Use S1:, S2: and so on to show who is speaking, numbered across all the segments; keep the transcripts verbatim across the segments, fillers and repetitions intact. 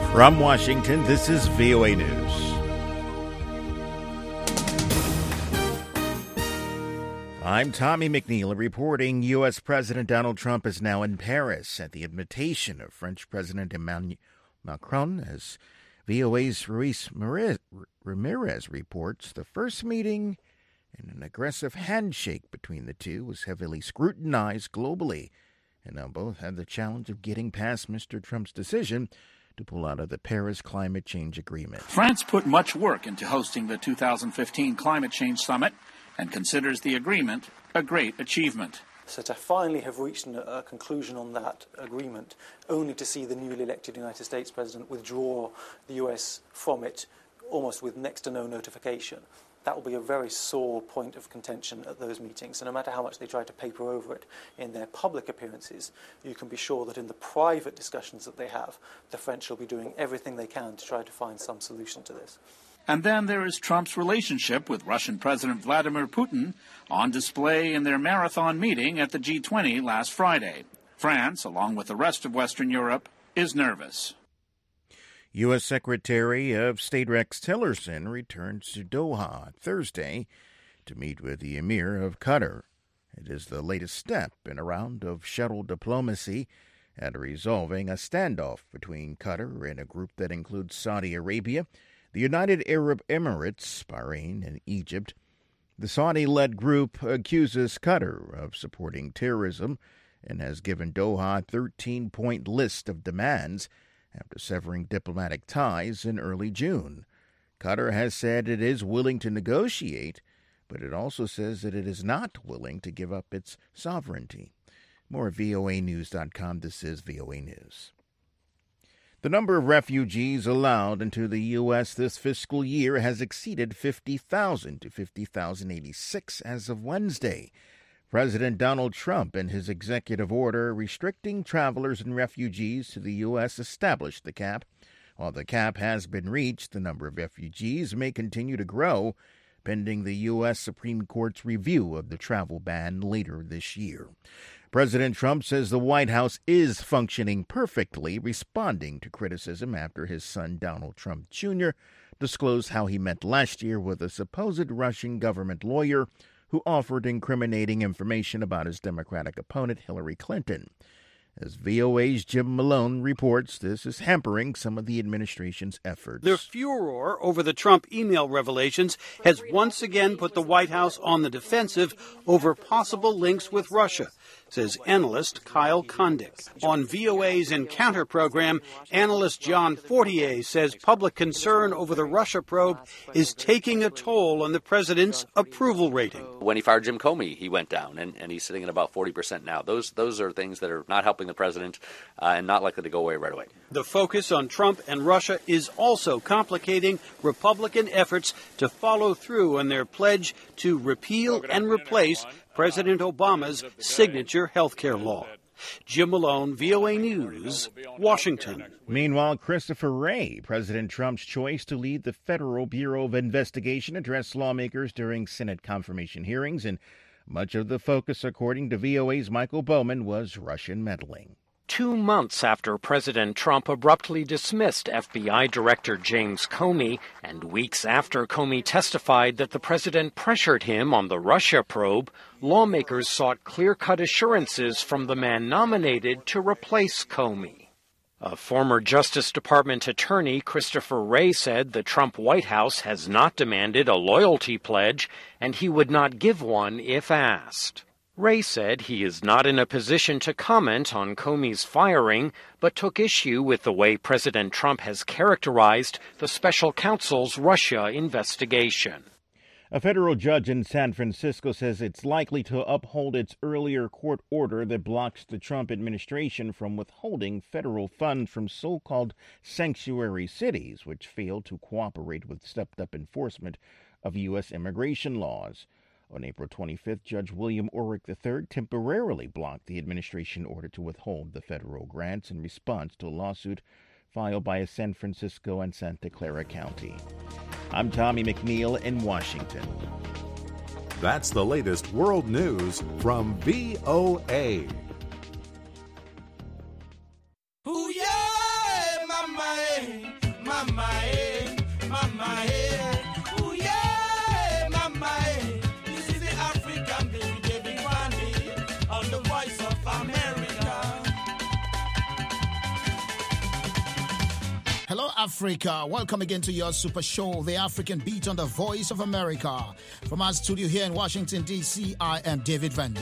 S1: From Washington, this is V O A News. I'm Tommy McNeil reporting U S. President Donald Trump is now in Paris at the invitation of French President Emmanuel Macron. As V O A's Ruiz Ramirez reports, the first meeting and an aggressive handshake between the two was heavily scrutinized globally, and now both had the challenge of getting past Mister Trump's decision to pull out of the Paris Climate Change Agreement.
S2: France put much work into hosting the two thousand fifteen Climate Change Summit and considers the agreement a great achievement.
S3: So to finally have reached a conclusion on that agreement, only to see the newly elected United States President withdraw the U S from it almost with next to no notification, that will be a very sore point of contention at those meetings. So no matter how much they try to paper over it in their public appearances, you can be sure that in the private discussions that they have, the French will be doing everything they can to try to find some solution to this.
S2: And then there is Trump's relationship with Russian President Vladimir Putin on display in their marathon meeting at the G twenty last Friday. France, along with the rest of Western Europe, is nervous.
S1: U S. Secretary of State Rex Tillerson returns to Doha Thursday to meet with the Emir of Qatar. It is the latest step in a round of shuttle diplomacy at resolving a standoff between Qatar and a group that includes Saudi Arabia, the United Arab Emirates, Bahrain, and Egypt. The Saudi-led group accuses Qatar of supporting terrorism and has given Doha a thirteen-point list of demands after severing diplomatic ties in early June. Qatar has said it is willing to negotiate, but it also says that it is not willing to give up its sovereignty. More at V O A news dot com. This is V O A News. The number of refugees allowed into the U S this fiscal year has exceeded fifty thousand to fifty thousand eighty-six as of Wednesday. President Donald Trump and his executive order restricting travelers and refugees to the U S established the cap. While the cap has been reached, the number of refugees may continue to grow, pending the U S. Supreme Court's review of the travel ban later this year. President Trump says the White House is functioning perfectly, responding to criticism after his son Donald Trump Junior disclosed how he met last year with a supposed Russian government lawyer who offered incriminating information about his Democratic opponent Hillary Clinton. As V O A's Jim Malone reports, this is hampering some of the administration's efforts.
S4: The furor over the Trump email revelations has once again put the White House on the defensive over possible links with Russia, says analyst Kyle Kondik. On V O A's Encounter program, analyst John Fortier says public concern over the Russia probe is taking a toll on the president's approval rating.
S5: When he fired Jim Comey, he went down, and, and he's sitting at about forty percent now. Those those are things that are not helping the president uh, and not likely to go away right away.
S4: The focus on Trump and Russia is also complicating Republican efforts to follow through on their pledge to repeal and replace President Obama's signature health care law. Jim Malone, V O A News, Washington.
S1: Meanwhile, Christopher Wray, President Trump's choice to lead the Federal Bureau of Investigation, addressed lawmakers during Senate confirmation hearings, and much of the focus, according to V O A's Michael Bowman, was Russian meddling.
S6: Two months after President Trump abruptly dismissed F B I Director James Comey, and weeks after Comey testified that the president pressured him on the Russia probe, lawmakers sought clear-cut assurances from the man nominated to replace Comey. A former Justice Department attorney, Christopher Wray, said the Trump White House has not demanded a loyalty pledge, and he would not give one if asked. Wray said he is not in a position to comment on Comey's firing, but took issue with the way President Trump has characterized the special counsel's Russia investigation.
S1: A federal judge in San Francisco says it's likely to uphold its earlier court order that blocks the Trump administration from withholding federal funds from so-called sanctuary cities, which failed to cooperate with stepped-up enforcement of U S immigration laws. On April twenty-fifth, Judge William Orrick the third temporarily blocked the administration order to withhold the federal grants in response to a lawsuit filed by San Francisco and Santa Clara County. I'm Tommy McNeil in Washington.
S7: That's the latest world news from V O A.
S8: Ooh, yeah, mama. Hello, Africa. Welcome again to your super show, The African Beat on the Voice of America. From our studio here in Washington, D C, I am David Vandy.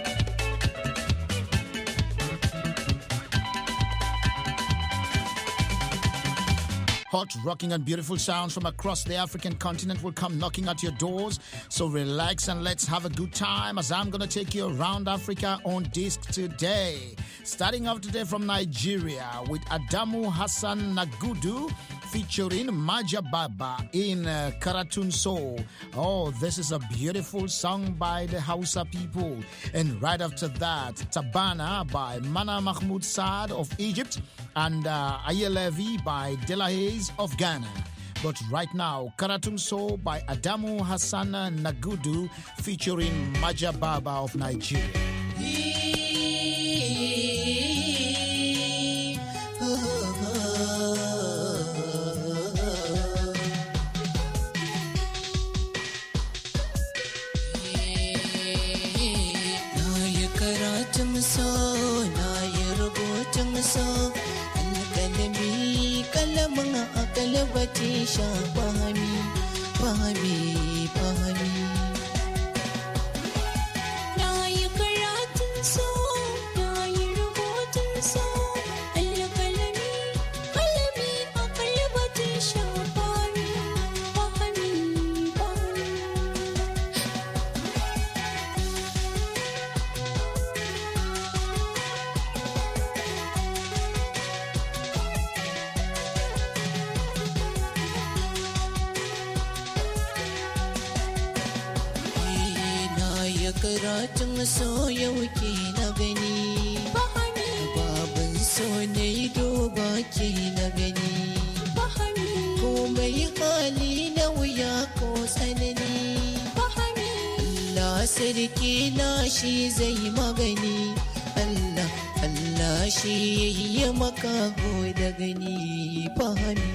S8: Hot, rocking, and beautiful sounds from across the African continent will come knocking at your doors. So relax and let's have a good time as I'm going to take you around Africa on disc today. Starting off today from Nigeria with Adamu Hassan Nagudu featuring Maja Baba in uh, Karatun Soul. Oh, this is a beautiful song by the Hausa people. And right after that, Tabana by Mana Mahmoud Saad of Egypt and uh, Ayelevi by Delahaye of Ghana. But right now, Karatun Soul by Adamu Hassan Nagudu featuring Maja Baba of Nigeria.
S9: So na yi rubutun so alƙalami kalamin akalabati sha fahami fahami fahami na yi karatun so na yi rubutun so alƙalami kalami akalabati sha fahami fahami fahami karatun so yau ke na gani babin so ne doba ke na gani komai hali na wuya ko tsanani Allah sarki na shi zai magani Allah Allah shi ya maka da gani fahimi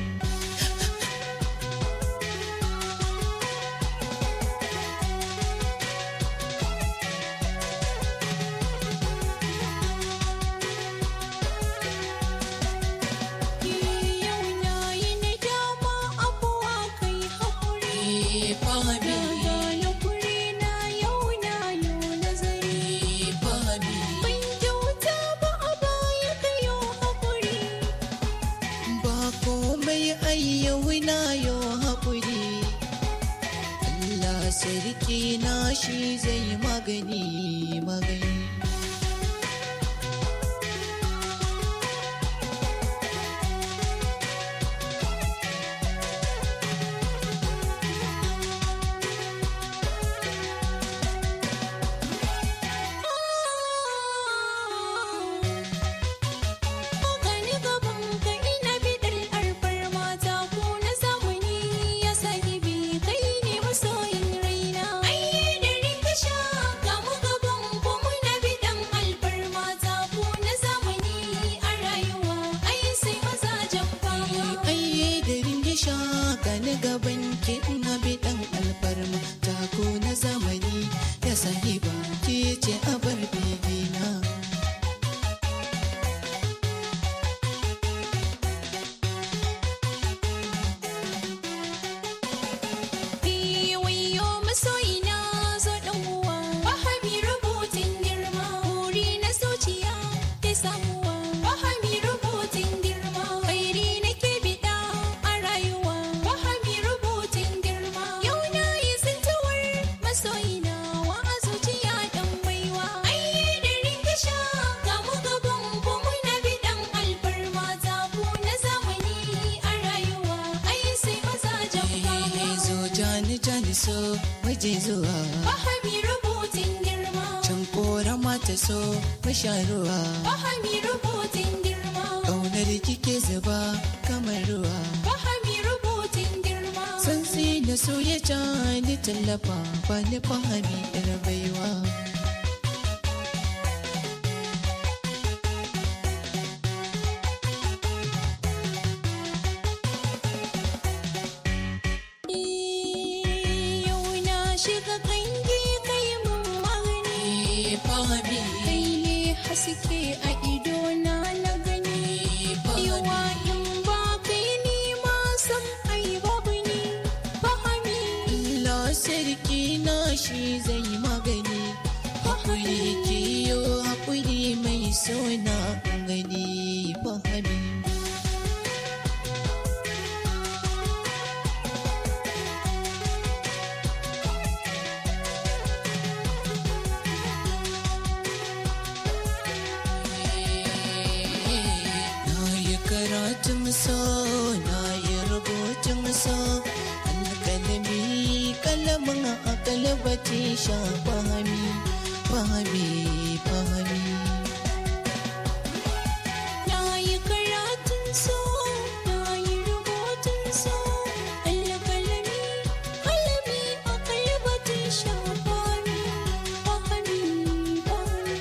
S9: sarki na shi zai magani magani so waje zuwa
S10: Fahami rubutun girma
S9: can kora mata so masharuwa
S10: Fahami rubutun girma
S9: ƙaunar kike zuba kamar ruwa
S10: Fahami rubutun girma
S9: sansi na so ya ni tallafa ba ni fahami ɗar baiwa
S10: suke a ido na na gani yawa in ba kai
S9: karatun so na yi rubutun so alƙalami kalamin akalbati sha fahami fahami fahami na yi karatun so na yi rubutun so alƙalami kalami akalbati sha fahami fahami fahami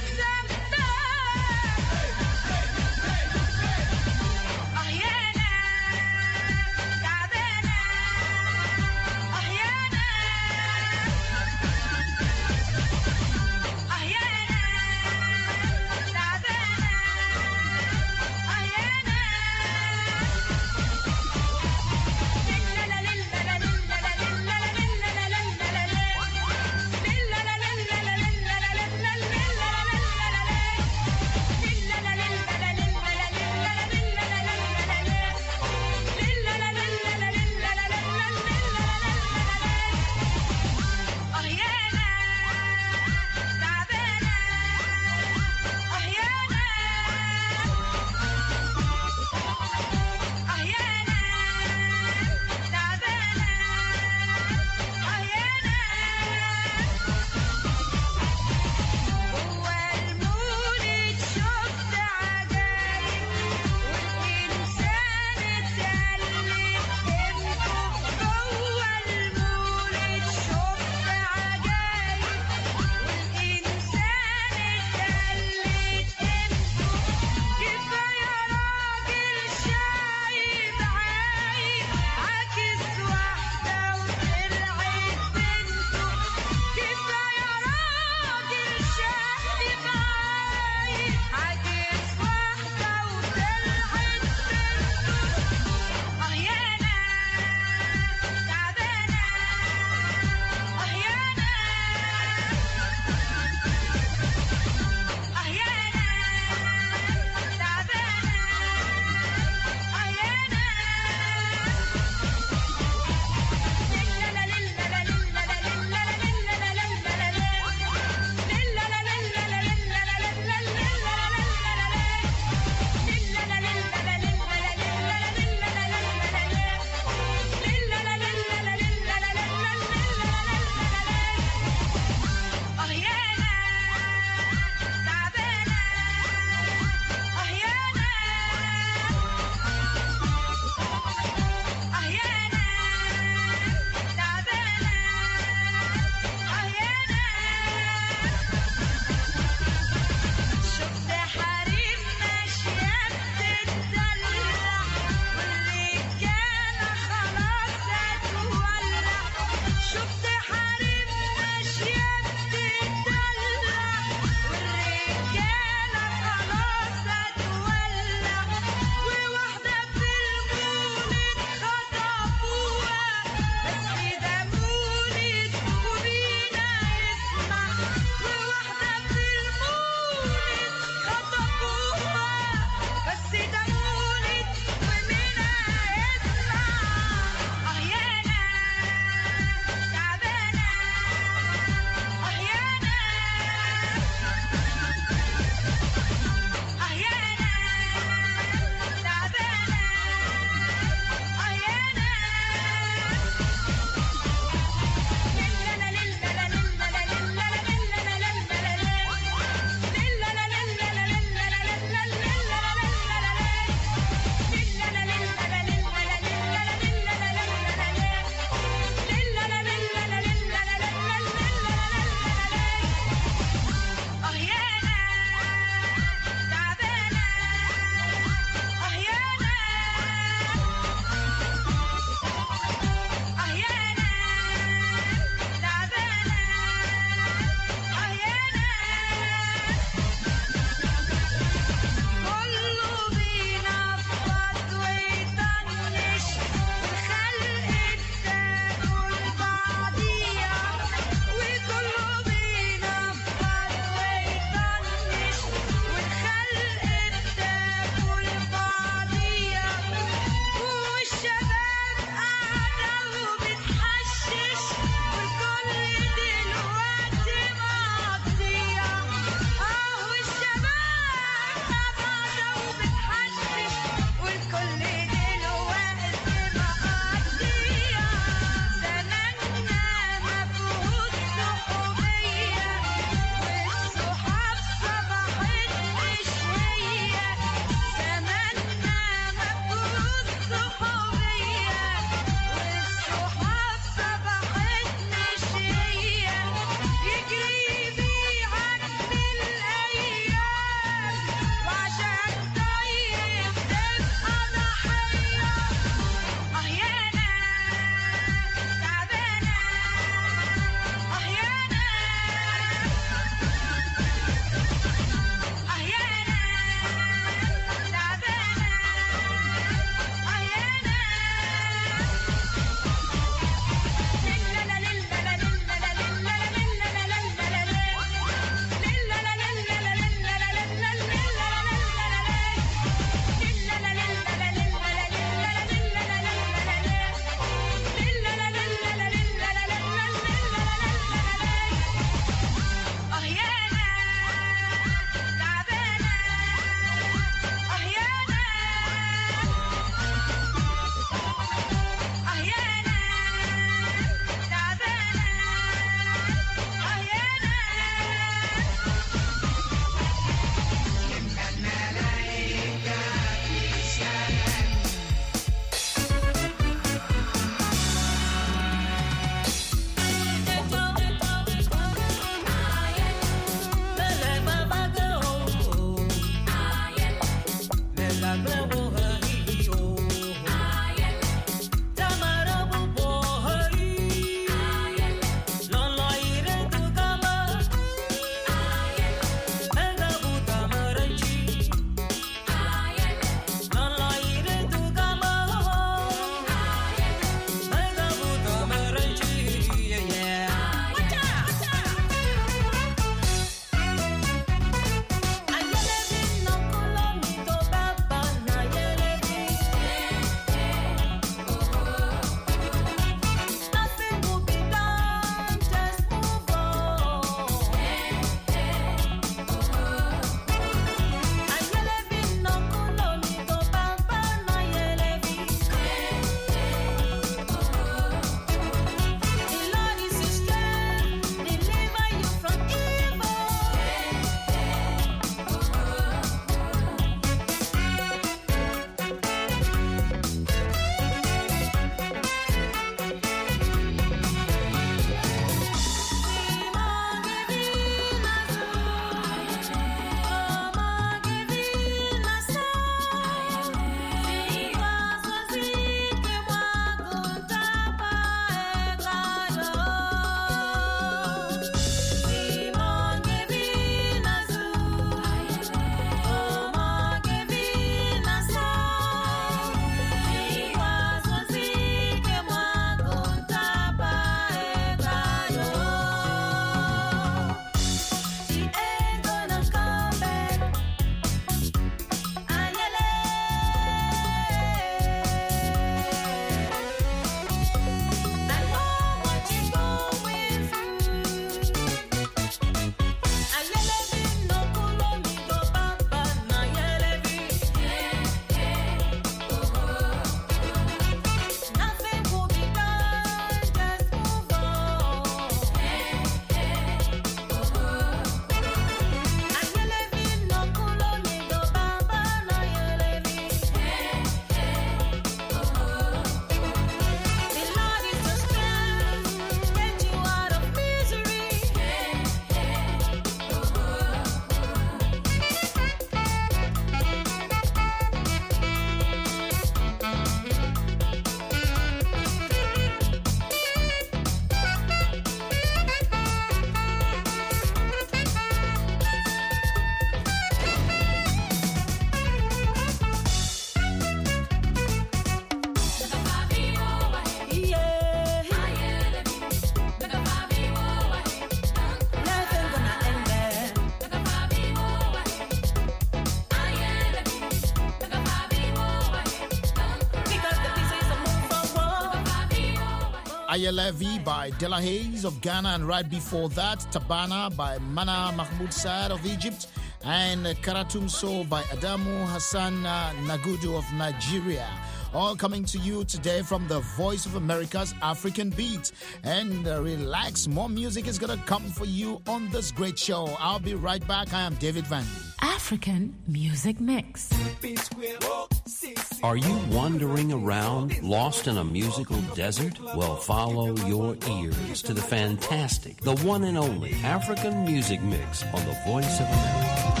S8: Ayelevi by Della Hayes of Ghana, and right before that, Tabana by Mana Mahmoud Saad of Egypt, and Karatumso by Adamu Hassan Nagudu of Nigeria. All coming to you today from the Voice of America's African Beat. And uh, relax, more music is going to come for you on this great show. I'll be right back. I am David Vandy.
S11: African Music Mix.
S12: Are you wandering around, lost in a musical desert? Well, follow your ears to the fantastic, the one and only African Music Mix on the Voice of America.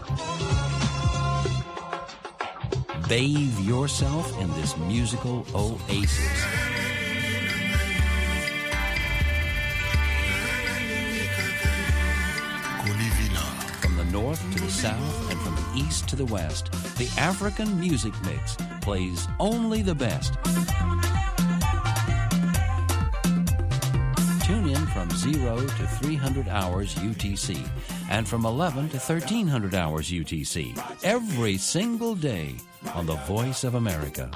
S12: Bathe yourself in this musical oasis. From the north to the south and from the east to the west, the African Music Mix plays only the best. Tune in from zero to three hundred hours U T C and from eleven to thirteen hundred hours U T C every single day on the Voice of America.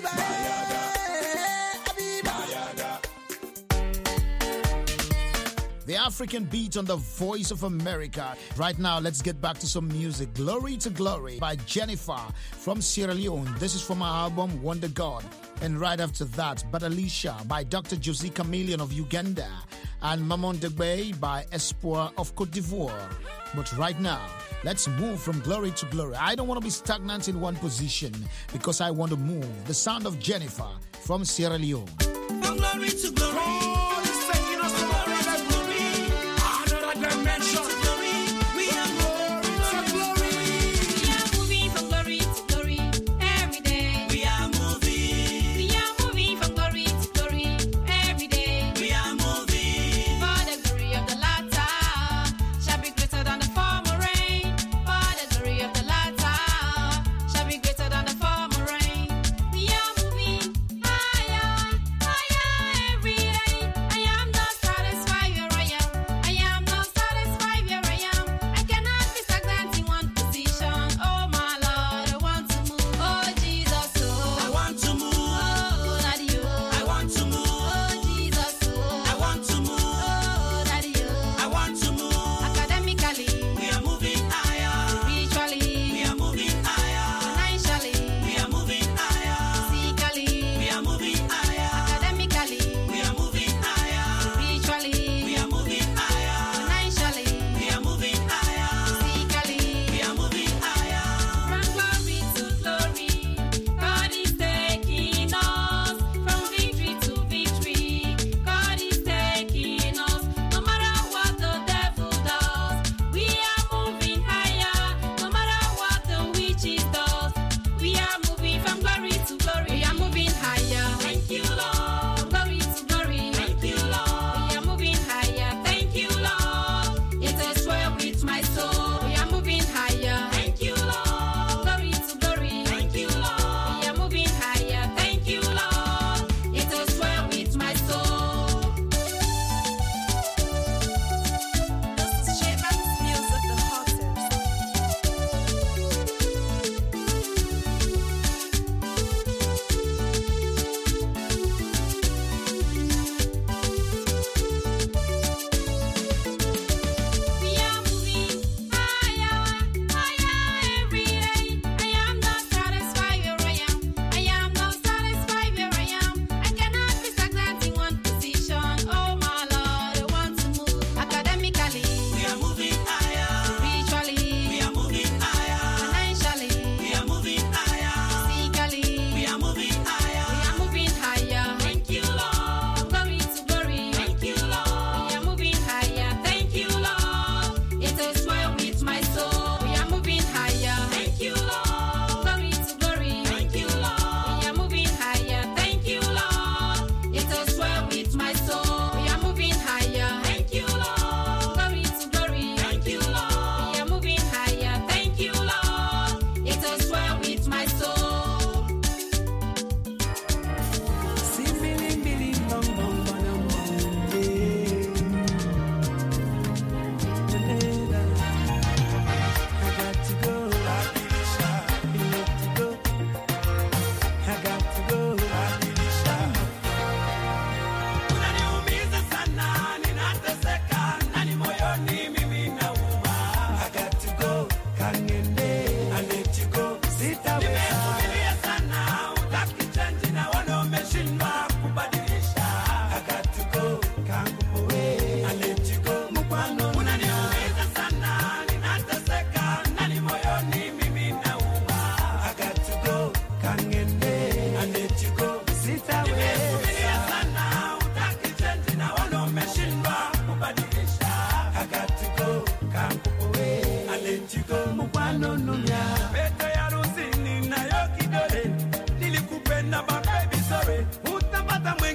S8: The African Beat on the Voice of America. Right now, let's get back to some music. Glory to Glory by Jennifer from Sierra Leone. This is from her album Wonder God. And right after that, Badalisha by Doctor Josie Chameleon of Uganda, and Maman Degbe by Espoir of Cote d'Ivoire. But right now, let's move from glory to glory. I don't want to be stagnant in one position because I want to move. The sound of Jennifer from Sierra Leone.
S13: From glory to glory. Oh, this thing, you know, from glory to glory. Another dimension. We are moving from glory. We are moving from glory to glory every day. We are moving. We are moving from glory to glory every day. We are moving. For the glory of the latter shall be greater than the former rain. For the glory of the latter shall be greater than the former rain. We are moving higher, higher every day.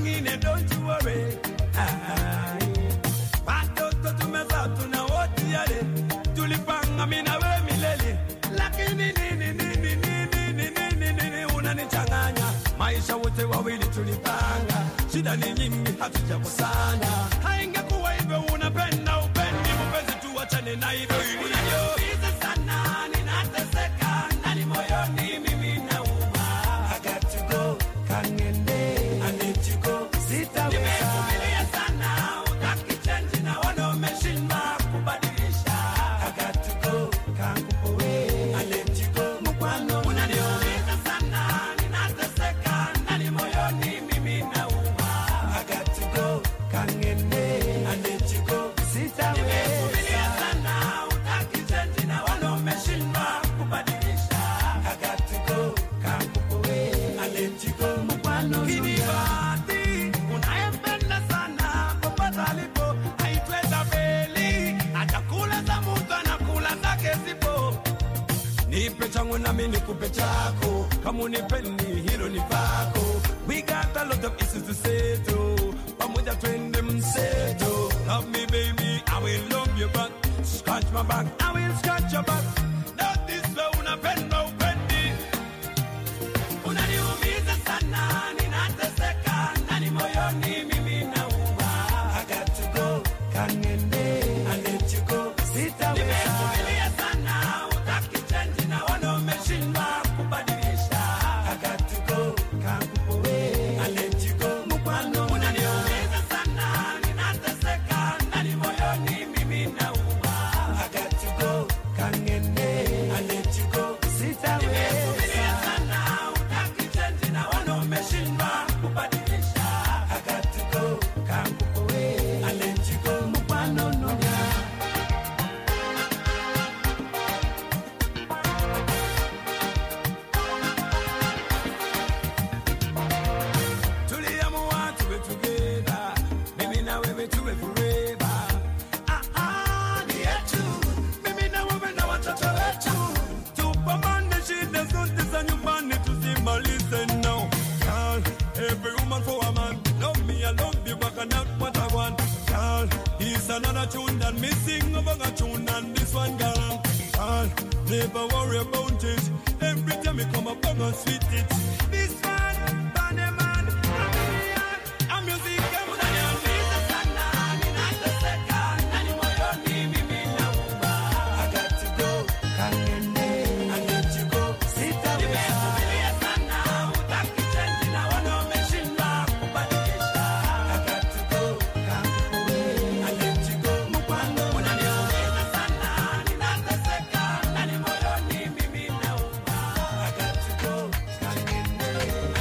S14: Pangine, don't you worry. Watoto tumeza tuna wote yale. Tulipanga mimi na wewe milele. Lakini nini nini nini nini nini unanichanganya. Maisha wote wawili tulipanga. Shida ni nyingi hatujakusanya. Haingekuwa hivyo unapenda upendi mpenzi tuachane na hivyo. Unaniumiza sana ninateseka ndani moyoni mimi nauma. I got to go kangende. I need to go sitaweza. Nimevumilia sana utaki change na wana umeshindwa kubadilisha. I got to go kangupowe. I let you go mkwano. Unaniumiza sana ninateseka ndani moyoni mimi nauma. I got to go kangende. I let you go sitaweza. Nimevumilia sana utaki change na wana umeshindwa kubadilisha. I got to go kangupowe. I let you go mkwano. Kinibati unayempenda sana popote alipo haitweza beli. Atakula za mtu anakula zake zipo. Nipe changu na mimi nikupe chako. Kama unipendi hilo ni pako. We got a lot of issues to settle. Pamoja twende mseto. Love me baby, I will love you back. Scratch my back, I will scratch your back. Not this way unapenda upendi. Unaniumiza sana ninateseka ndani moyoni mimi nauma. I got to go kangende. I let you go sitaweza. Nimevumilia sana utaki change na wana umeshindwa kubadilisha. I got to go kangupowe. I let you go mkwano. Unaniumiza sana ninateseka ndani moyoni mimi nauma. I got to go kangende. I let you go sitaweza. Nimevumilia sana utaki change na wana umeshindwa kubadilisha. I got to go kangupowe. I let you go mkwano nunya. Tuliamua tuwe together. Mimi na wewe tuwe forever. Ah, ah, ni yetu. Mimi na wewe na watoto wetu. Tupambane shida zote za nyumbani tusimalize now. Girl, every woman for a man. Love me, I love you, but I not what I want. Girl, it's another tune that me sing over a tune and this one girl. Girl, never worry about it. Every time you come up, I'm gonna sweet it. This one, Bannerman, I'm music, I'm unaniumiza sana ninateseka ndani moyoni mimi nauma. I got to go kangende. I let you go sitaweza. Nimevumilia sana utaki change na wana umeshindwa kubadilisha. I got to go kangupowe. I let you go mkwano. Unaniumiza sana ninateseka ndani moyoni mimi nauma. I got to go kangende.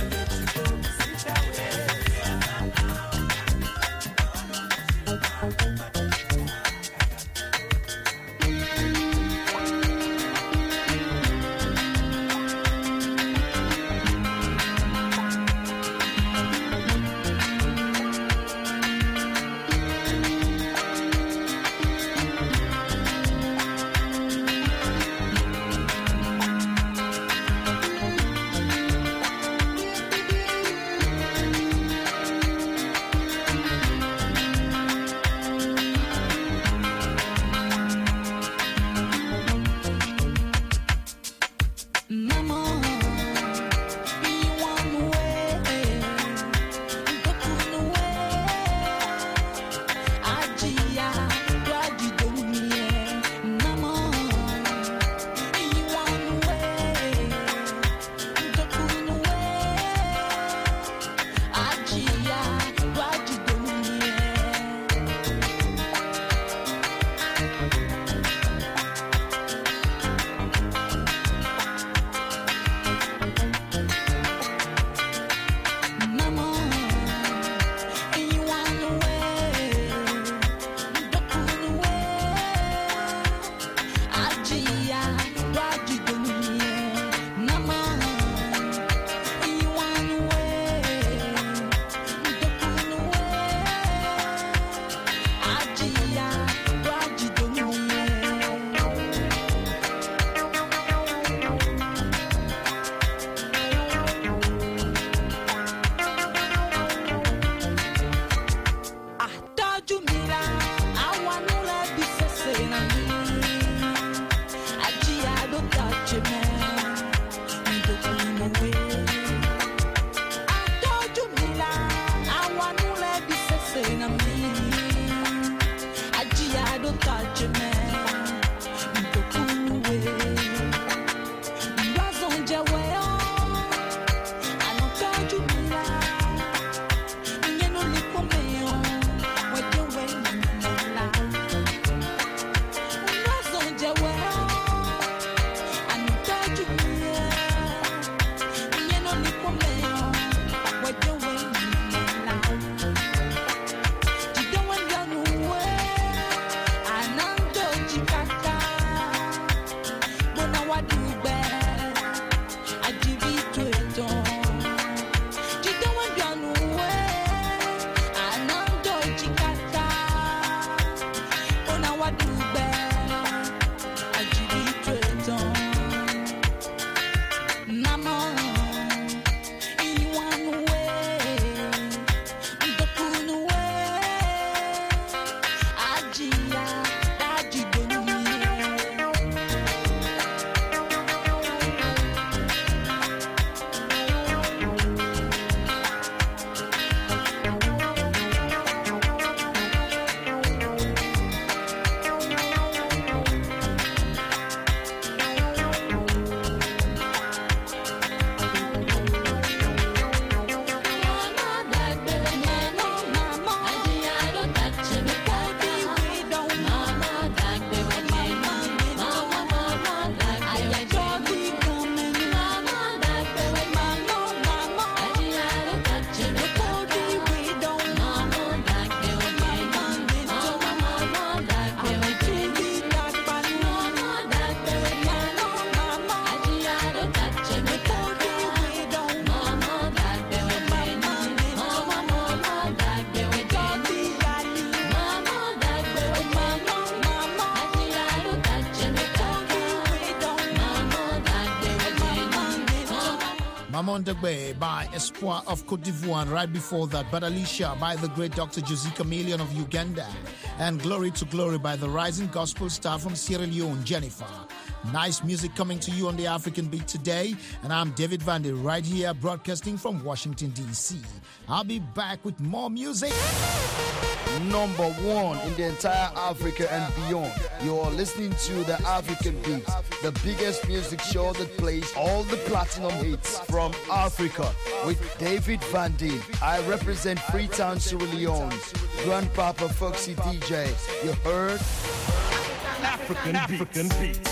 S8: Maman Degbe by Espoir of Cote d'Ivoire, and right before that, Bad Alicia by the great Doctor Josie Chameleon of Uganda, and Glory to Glory by the rising gospel star from Sierra Leone, Jennifer. Nice music coming to you on the African Beat today, and I'm David Vandy right here broadcasting from Washington, D C. I'll be back with more music.
S15: Number one in the entire Africa and beyond. You're listening to the African Beat, the biggest music show that plays all the platinum hits from Africa with David Vandy. I represent Freetown, Sierra Leone. Grandpapa Foxy D J. You heard?
S16: African, African Beat.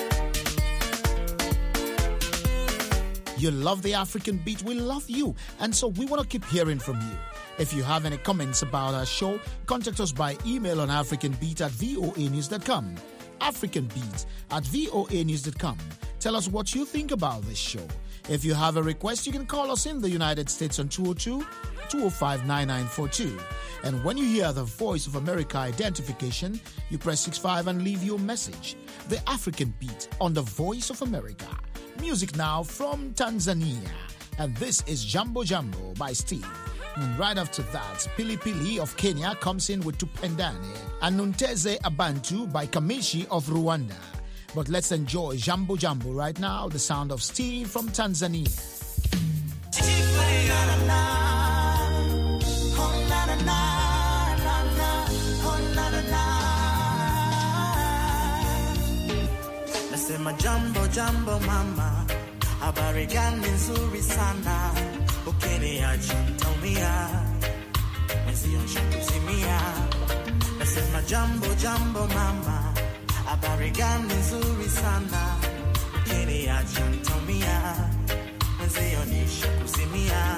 S8: You love the African Beat, we love you, and so we want to keep hearing from you. If you have any comments about our show, contact us by email on africanbeat at voa news dot com. africanbeat at voa news dot com. Tell us what you think about this show. If you have a request, you can call us in the United States on two oh two, two oh five, nine nine four two. And when you hear the Voice of America identification, you press six five and leave your message. The African Beat on the Voice of America. Music now from Tanzania. And this is Jambo Jambo by Steve. And right after that, Pili Pili of Kenya comes in with Tupendane. And Nunteze Abantu by Kamishi of Rwanda. But let's enjoy Jambo Jambo right now, the sound of Steve from Tanzania.
S17: Nasema jambo jambo mama, habari gani nzuri sana, ukiniacha nitaumia, mwenzio nishakuzimia. Nasema jambo jambo mama, habari gani nzuri sana, ukiniacha nitaumia, mwenzio nishakuzimia.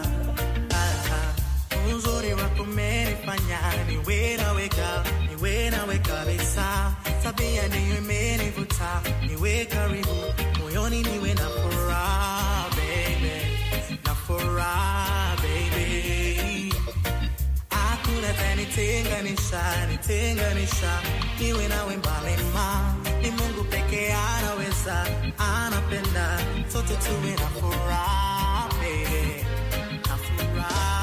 S17: Uzuri wako umenifanya niwe nawe niwe nawe kabisa, tabia niwe imenivuta niwe karibu moyoni, niwe na furaha baby, na furaha baby. Hakuna tanitenganisha nitenganisha, niwe nawe mbali ma, ni Mungu pekee anaweza, anapenda sote tuwe na furaha baby, na furaha.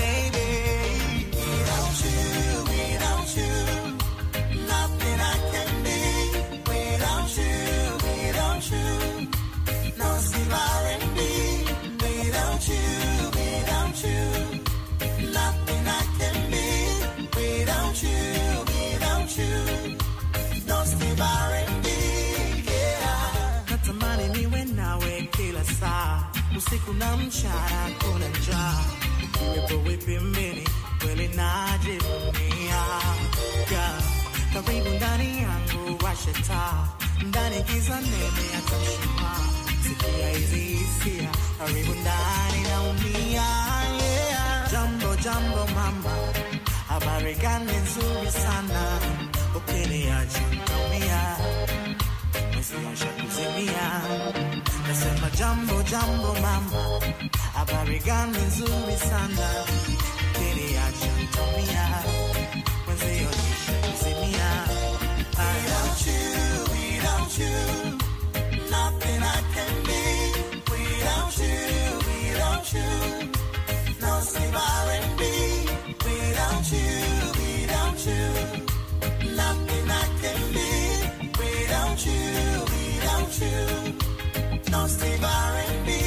S17: Usiku na mchana kuna njaa, ukiwepo wepi mbele kweli najivunia. Karibu ndani yangu washe taa, ndani giza nene hata mshumaa. Sikia hizi hisia, karibu ndani naumia, yeah. Jambo jambo mama, habari gani nzuri sana, ukiniacha nitaumia, mwenzio nishakuzimia. Nasema jambo jambo mama, habari gani nzuri sana, ukiniacha nitaumia, mwenzio nishakuzimia. Without you, without you, nothing I can be. Without you, without you, no sleep R and B. Without you, without you, nothing I can be. Without you, without you, no sleep R and B.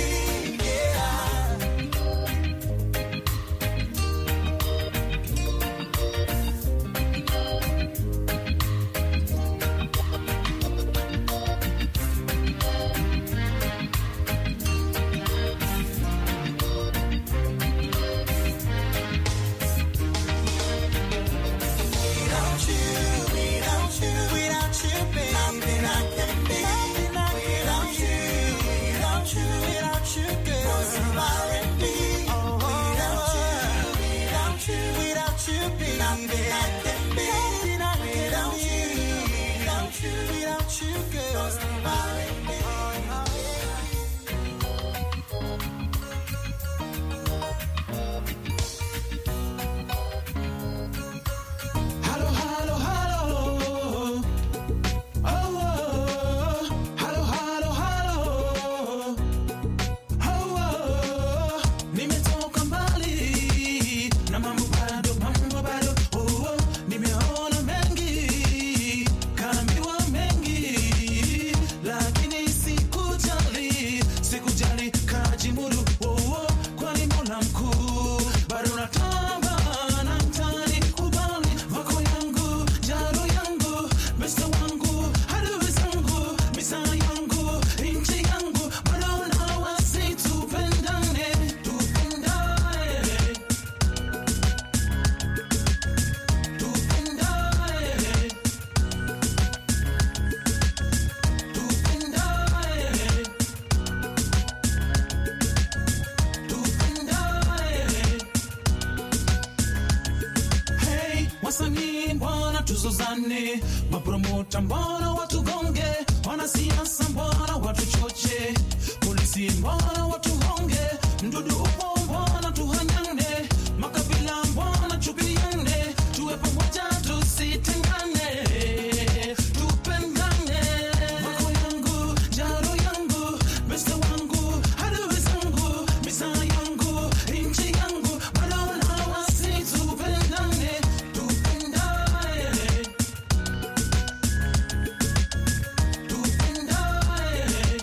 S17: Without you, tusozane, mapromota mbona watugonge, wanasiasa mbona watuchoche, polisi mbona watuhonge, mdudu upo mbona tuhanyane, makabila mbona chupiane, tuwe pamoja tusitengane, tupendane. Wako yangu, jaro yangu, beste wangu, adui zangu, misa yangu, inchi yangu, badala wasi tupendane, tupendane, tupendane,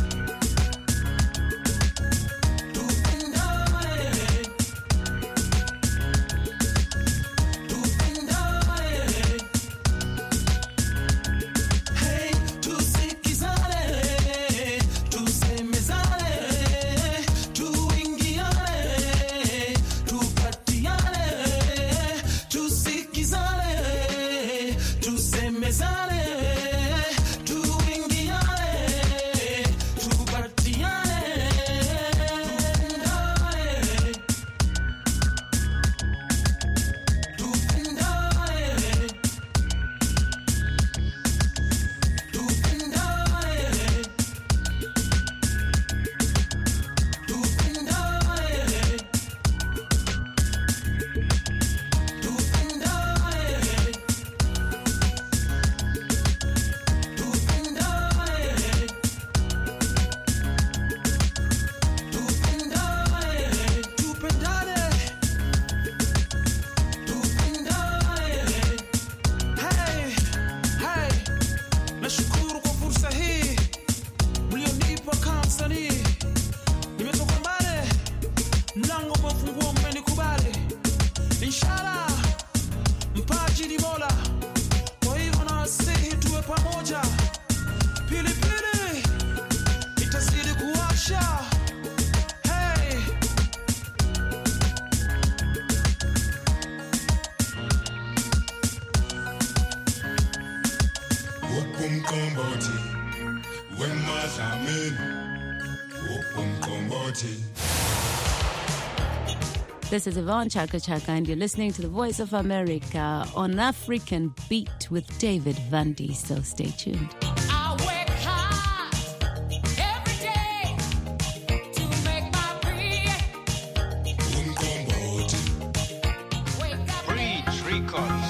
S17: hey, tusikizane, tusemezane, tuingiane, tupatiane, tusikizane, tusemezane, tuingiane, tupatiane, tupendane, Hey, hey, nashukuru kwa fursa hii mlionipa kama msanii. Nimetoka mbali, mlango umefungua, mmenikubali. Inshallah, mpaji ni Mola, kwa hivyo nawasihi tuwe pamoja. Pilipili itazidi kuwasha. Hey,
S18: Ukumkomboti, wemazameni, ukumkomboti.
S19: This is Yvonne Chaka Chaka, and you're listening to the Voice of America on African Beat with David Vandi. So stay tuned.
S10: I work hard every day to make my bread.
S14: Breach Records.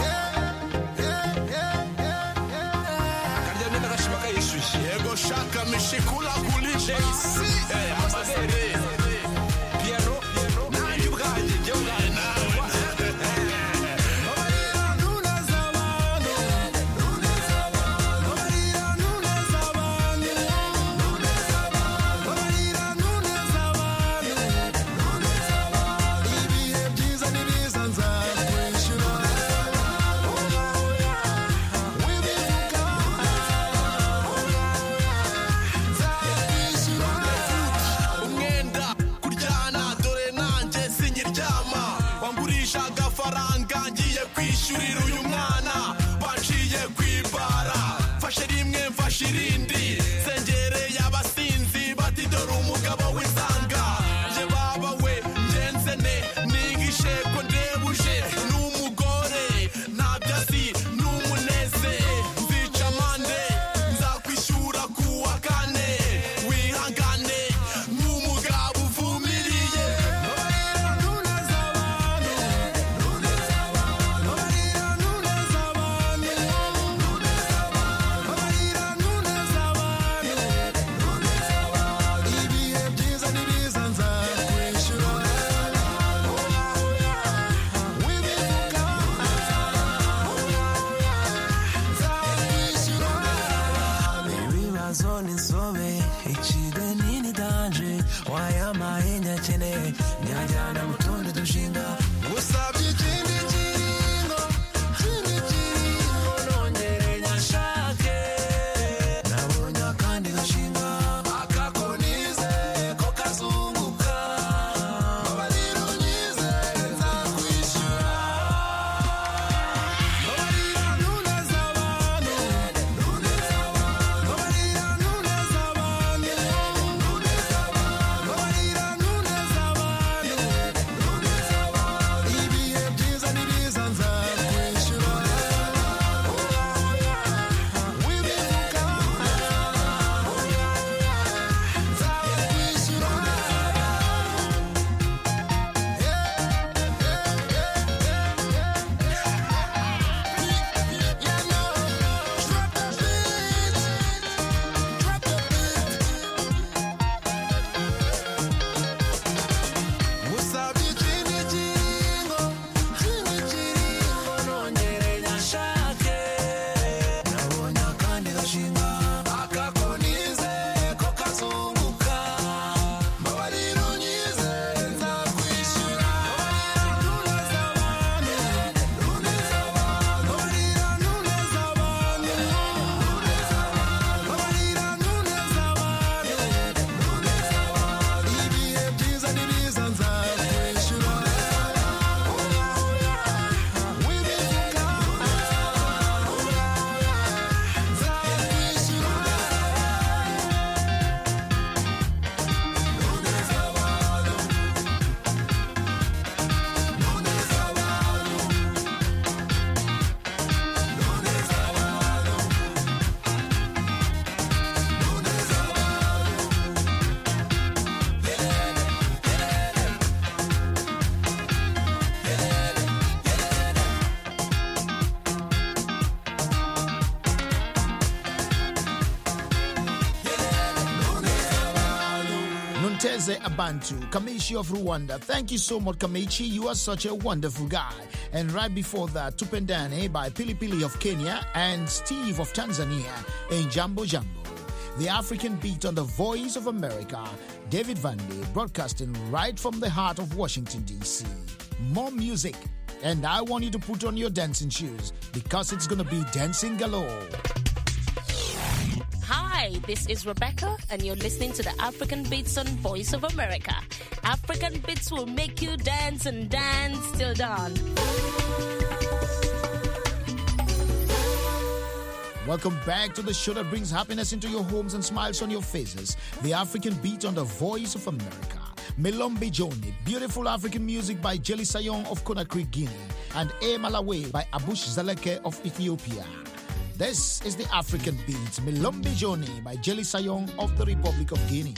S14: Yego shaka mishikula kulishe eh amasere Piero na yugaje yugaje na umwenda kuryana dore nanjye sinyiryama wangurisha agafaranga ngiye kwishyurira uyu mwana baciye kwibara fashe rimwe mfashe irindi sengereye abasinzi bati dore umugabo w'isanga je baba we ngenzene nigishe ko ndebuje n'umugore ntabyo azi n'umuneze nzica mande nzakwishyura kuwa kane wihangane nk'umugabo uvumiriye
S17: ibibazo n'insobe ikide nini danje wayamaye nyakeneye nyajyana mu tundi dushinga usabye ikindi kiringo ikindi kiringo nongere nyashake nabonye akandi gashinga akakonize ko kazunguka babarira unyize nzakwishyura babarira nuneza abantu nuneza abantu babarira nuneza abantu nuneza abantu babarira nuneza abantu nuneza abantu ibihe byiza
S8: Nteze Abantu, Kamichi of Rwanda. Thank you so much, Kamichi. You are such a wonderful guy. And right before that, Tupendane by Pili Pili of Kenya and Steve of Tanzania in Jambo Jambo. The African Beat on the Voice of America, David Vandy, broadcasting right from the heart of Washington, D C. More music, and I want you to put on your dancing shoes because it's going to be dancing galore.
S20: Hi, this is Rebecca, and you're listening to the African Beats on Voice of America. African Beats will make you dance and dance till dawn.
S8: Welcome back to the show that brings happiness into your homes and smiles on your faces. The African Beat on the Voice of America. Melombe Joni, beautiful African music by Jelly Sayong of Conakry, Guinea, and E Malawi by Abush Zaleke of Ethiopia. This is the African Beat, Melombe Joni by Jelly Sayong of the Republic of Guinea.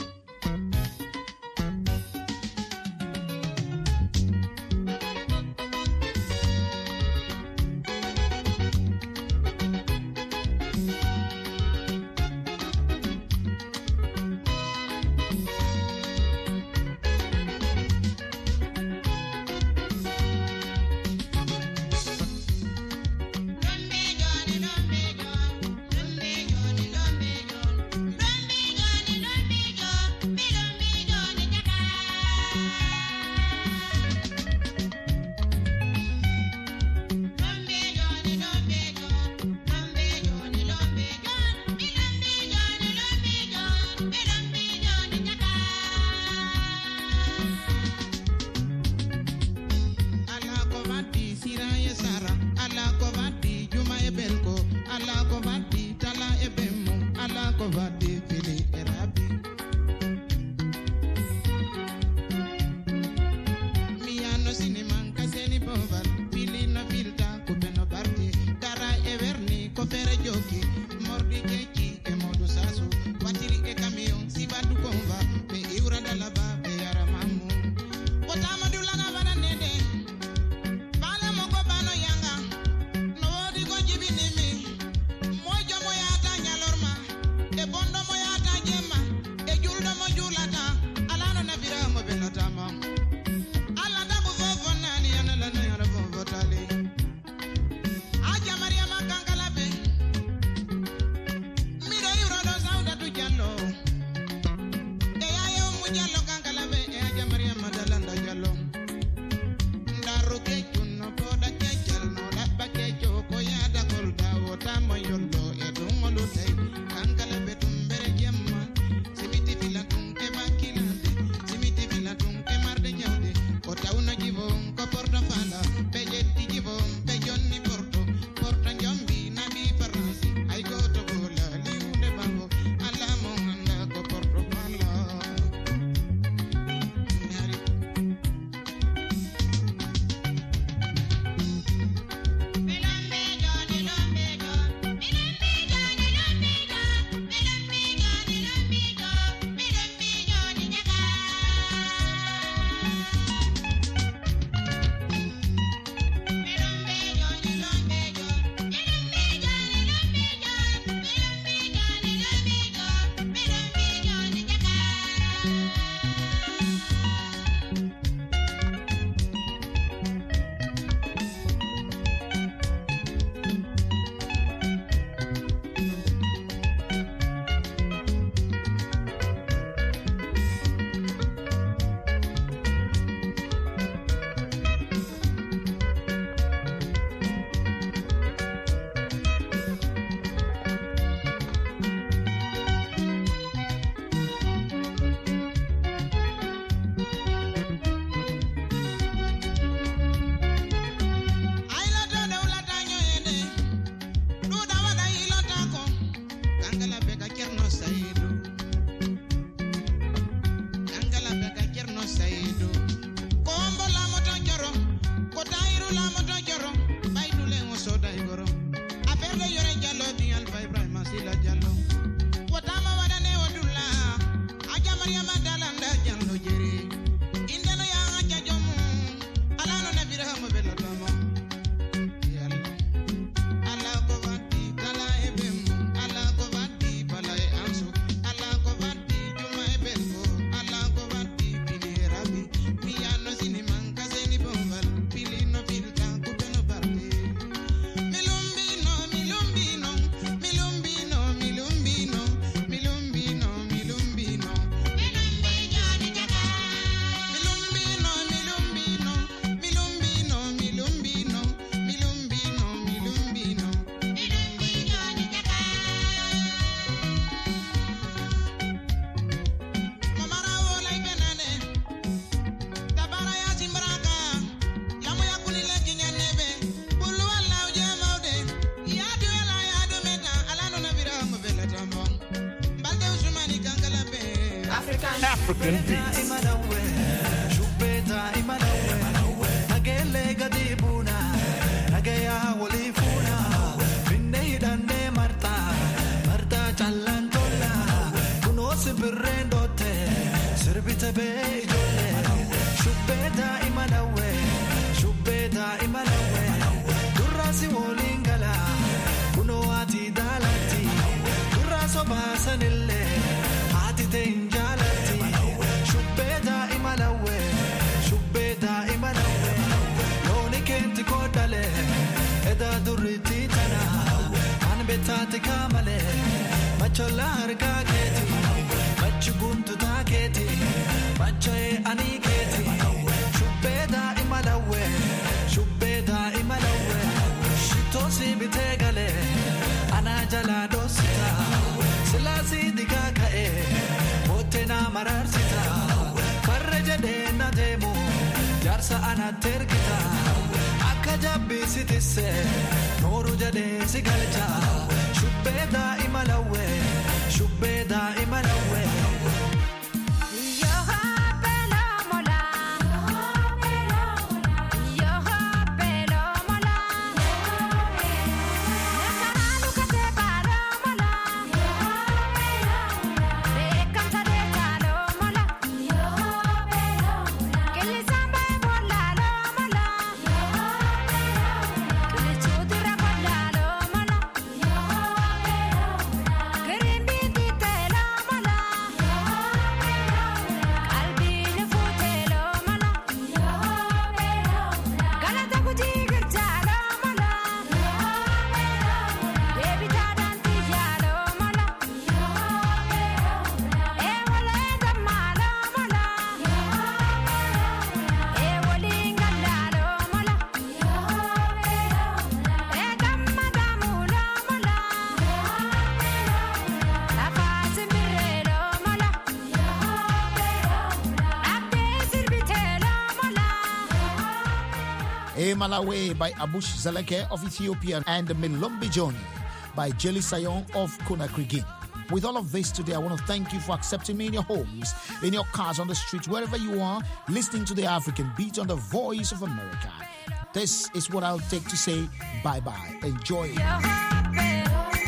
S16: African beats.
S17: Tati kamale, machola harka keti, machu guntu ta keti, machoe ani keti. Shubeda imalawe, shubeda imalawe, shito si bitegale, anajala dosita, silasi digakae, botena mararsita, farreja dena demo, jarsa anatergita, akajabi sitise, noru jade sigalcha. Shubeda imalawe, shubeda imalawe.
S8: Malawi by Abush Zaleke of Ethiopia and Milombe Johnny by Jelly Sayon of Conakry Guinea. With all of this today, I want to thank you for accepting me in your homes, in your cars, on the streets, wherever you are, listening to the African Beat on the Voice of America. This is what I'll take to say bye-bye. Enjoy it.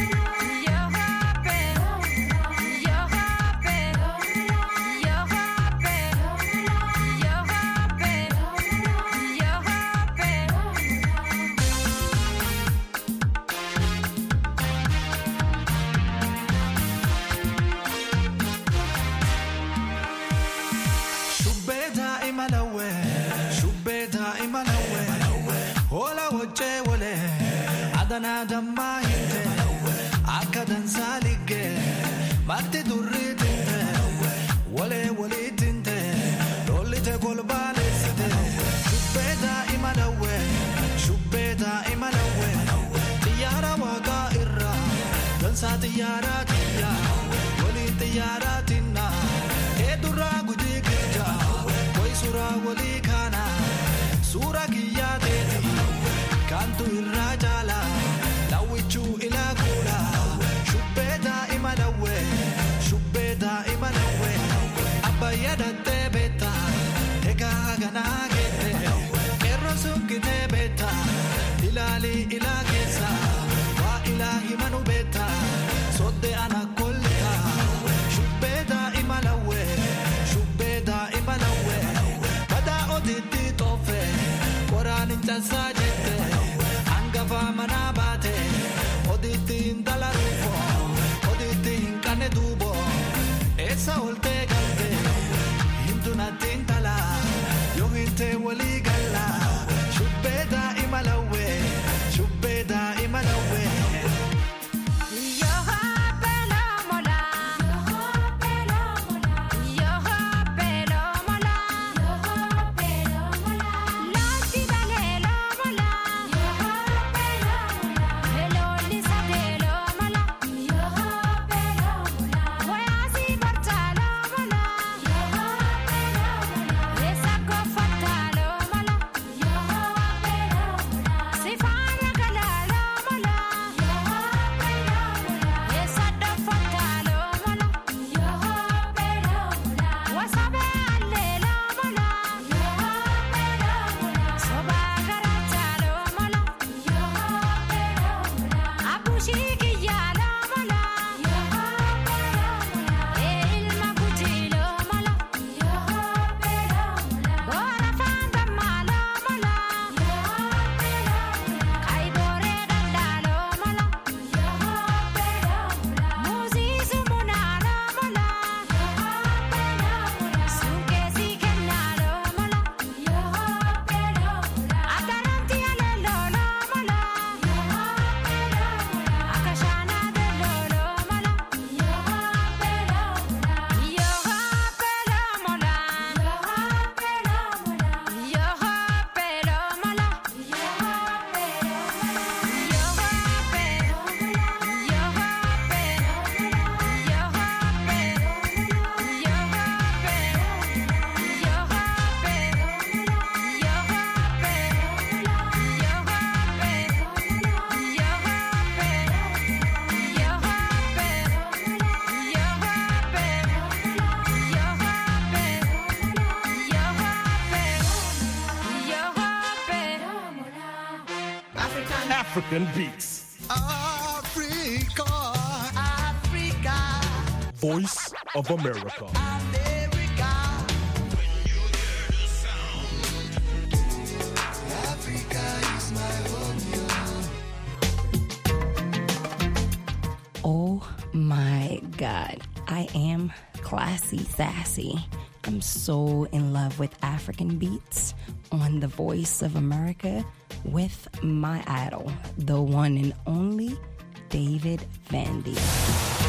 S17: Damma hinte akka dansalige matti durri tinte wale wale tinte dollite kolbale site shubbeda imalawe shubbeda imalawe tiyara waga irra dansa tiyara tiya wali tiyara tinna edura guji kirja koi sura wali kana sura kiya teti kantu irra jala lawichu ila kula shubeda imalawe shubeda imalawe abayada tebeta ega gana gete kerro sukite beta ilali ila kesa wa ilahi manu beta sodde ana kollita shubeda imalawe shubeda imalawe bada oditi tofe koran intasajete angava manabate oditin dalarufo oditin kane dubo esa olte galte hintuna tintala yo hinte wali galla shubeda imalawe shubeda imalawe
S10: Yes, I go for Talo, Mala.
S16: African beats.
S17: Africa, Africa,
S16: Voice of America.
S17: America. Africa is my home.
S21: Oh my God, I am classy sassy. I'm so in love with African beats on The Voice of America with my idol, the one and only David Vandy.